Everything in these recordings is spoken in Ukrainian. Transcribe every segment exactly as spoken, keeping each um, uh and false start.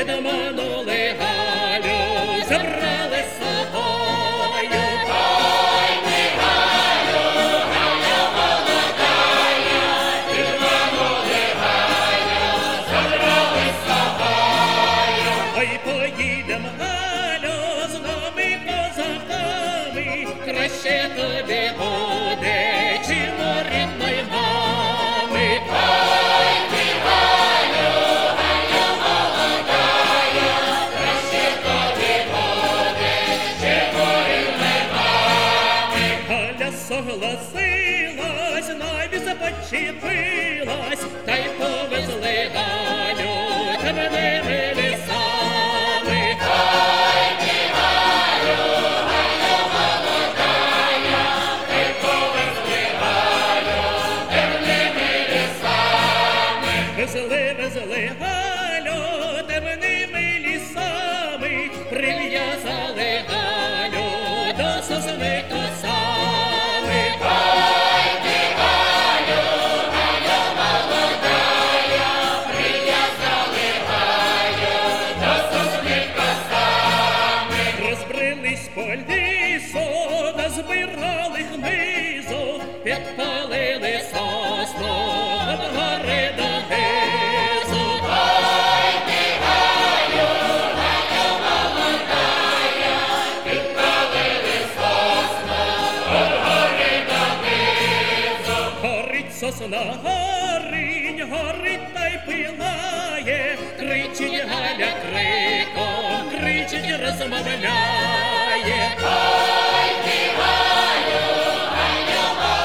підманули Галю, забрали з собою. Ой, ти, Галю, Галя молодая, підманули Галю, забрали з собою. Ой, поїдем, Галю, з нами козаками, краще тобі буде, чим у рідної мами. Ой, ти, Галю, Галя молодая, краще тобі буде, чим у рідної мами. Галя согласилась, навіть започепилась, та й повезли Галю темними лісами. Ой, ти, Галю, Галя молодая, та й повезли Галю темними лісами. Везли, везли Галю темними лісами, прив'язали Галю до сосни косами. Ой, ти, Галю, Галя молодая, прив'язали Галю до сосни косами. Розбрелись по лісу, назбирали хмизу, підпалили сосну від гори до низу. Ой, ти, Галю, Галя молодая, підпалили сосну від гори до низу. Горить сосна, горить, горить та й пилає, кричить Галя криком, кричить, розмовляє. Ой, ти, Галю, Галя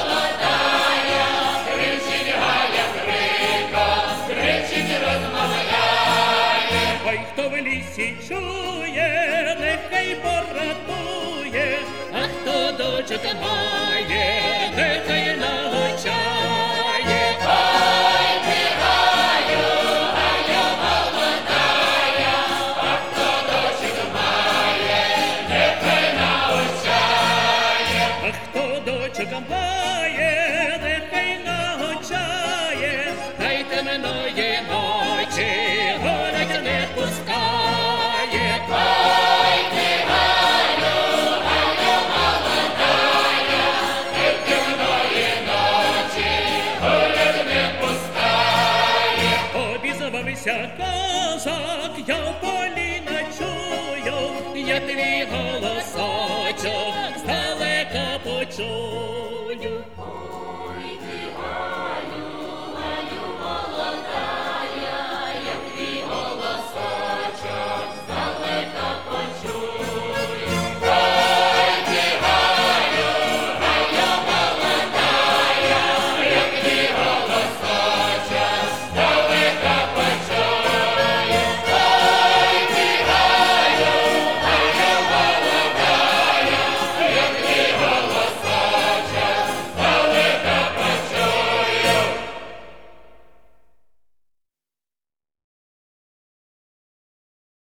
молодая, кричить Галя криком, кричить, розмовляє. Ой, хто в лісі чує, нехай поратує, а хто дочок має, нехай навчає. Ой, ти, Галю, Галя молодая, а хто дочок має, нехай навчає. А хто дочок має, нехай навчає, та й темної ночі горять не пускає. Ой, ти, Галю, Галя молодая, ти темної ночі гулять не пускає. Обізвався козак, я в полі ночую, я твій